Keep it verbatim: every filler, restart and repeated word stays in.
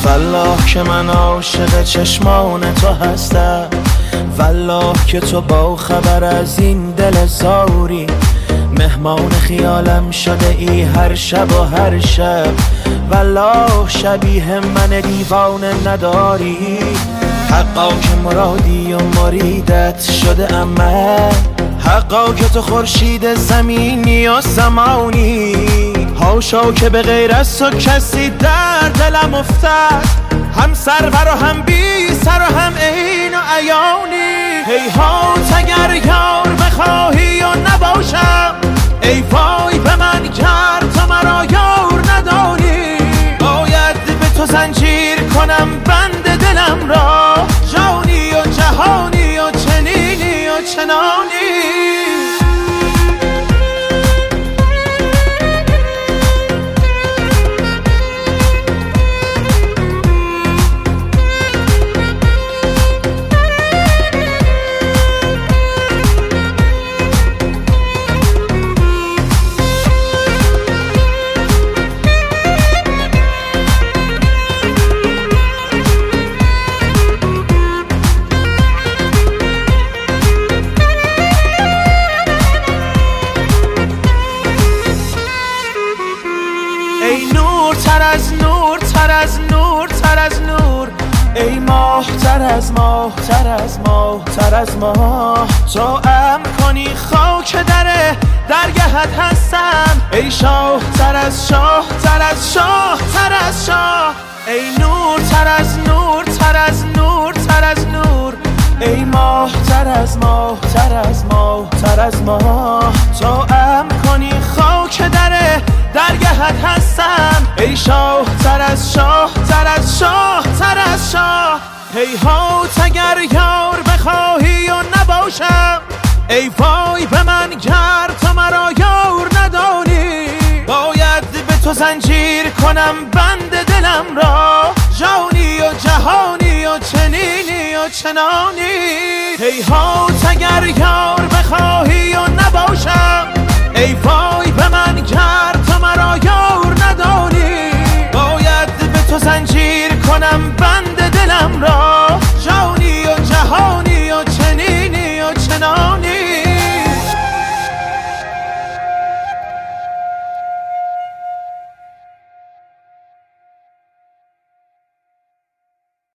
والله که من عاشق چشمان تو هستم، والله که تو با خبر از این دل زاری، مهمان خیالم شده ای هر شب و هر شب، والله شبیه من دیوانه نداری. حقا که مرادی و مریدت شده عمل، حقا که تو خورشید زمینی و زمانی، هاشا که به غیر از تو کسی در دلم افتد، هم سرور و هم بی سر و هم عین و عیانی. هیهات اگر یار بخواهی و نباشم، ای وای به من گر تو مرا یار نداری، باید به تو زنجیر کنم بند دلم را، جانی و جهانی و چنینی و چنانی. ای نور تر از نور تر از نور تر از نور، ای ماه تر از ماه تر از ماه تر از ماه، تو ام کنی خاک در درگهت هستم، ای شاه تر از شاه تر از شاه تر از شاه، ای نور تر از نور تر از نور تر از نور، ای ماه تر از ماه تر از ماه تر از ماه، تو ام کنی خاک در درگهت هستم، ای شاه تر از شاه تر از شاه تر از شاه. هیهات اگر یار بخواهی و نباشم، ای وای به من گر تو مرا یار ندانی، باید به تو زنجیر کنم بند دلم را، جانی و جهانی و چنینی و چنانی. هیهات اگر یار بخواهی و نباشم، ای وای به من گر تو مرا یار ندانی، باید به تو زنجیر کنم بند دلم را،